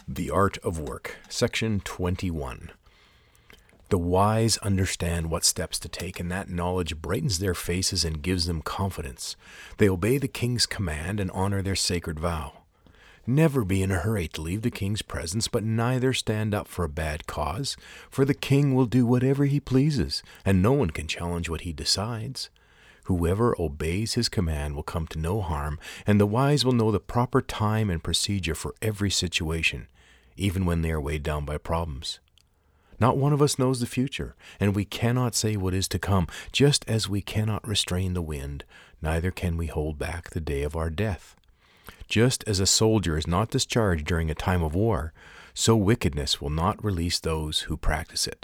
The Art of Work, Section 21. The wise understand what steps to take, and that knowledge brightens their faces and gives them confidence. They obey the king's command and honor their sacred vow. Never be in a hurry to leave the king's presence, but neither stand up for a bad cause, for the king will do whatever he pleases, and no one can challenge what he decides. Whoever obeys his command will come to no harm, and the wise will know the proper time and procedure for every situation, even when they are weighed down by problems. Not one of us knows the future, and we cannot say what is to come, just as we cannot restrain the wind, neither can we hold back the day of our death. Just as a soldier is not discharged during a time of war, so wickedness will not release those who practice it.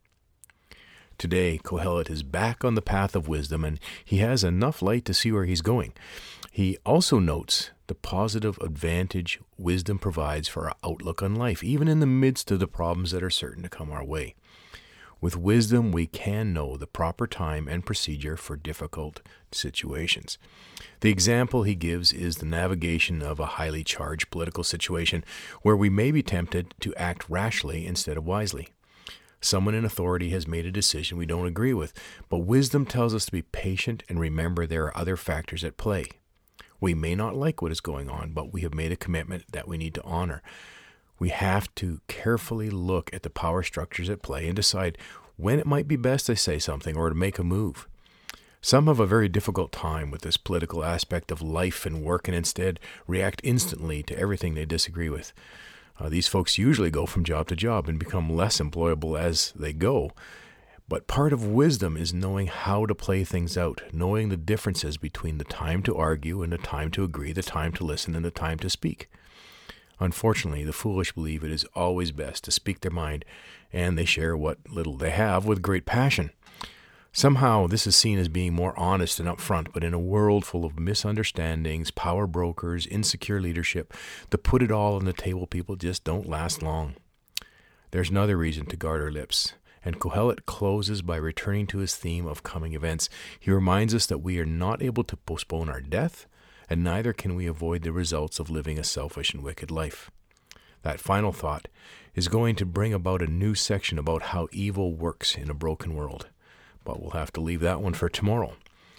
Today, Kohelet is back on the path of wisdom, and he has enough light to see where he's going. He also notes the positive advantage wisdom provides for our outlook on life, even in the midst of the problems that are certain to come our way. With wisdom, we can know the proper time and procedure for difficult situations. The example he gives is the navigation of a highly charged political situation where we may be tempted to act rashly instead of wisely. Someone in authority has made a decision we don't agree with, but wisdom tells us to be patient and remember there are other factors at play. We may not like what is going on, but we have made a commitment that we need to honor. We have to carefully look at the power structures at play and decide when it might be best to say something or to make a move. Some have a very difficult time with this political aspect of life and work and instead react instantly to everything they disagree with. These folks usually go from job to job and become less employable as they go. But part of wisdom is knowing how to play things out, knowing the differences between the time to argue and the time to agree, the time to listen and the time to speak. Unfortunately, the foolish believe it is always best to speak their mind, and they share what little they have with great passion. Somehow, this is seen as being more honest and upfront, but in a world full of misunderstandings, power brokers, insecure leadership, the put it all on the table people just don't last long. There's another reason to guard our lips, and Kohelet closes by returning to his theme of coming events. He reminds us that we are not able to postpone our death, and neither can we avoid the results of living a selfish and wicked life. That final thought is going to bring about a new section about how evil works in a broken world. But we'll have to leave that one for tomorrow.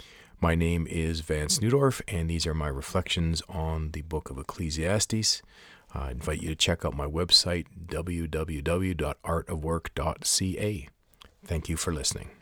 My name is Vance Neudorf, and these are my reflections on the book of Ecclesiastes. I invite you to check out my website, www.artofwork.ca. Thank you for listening.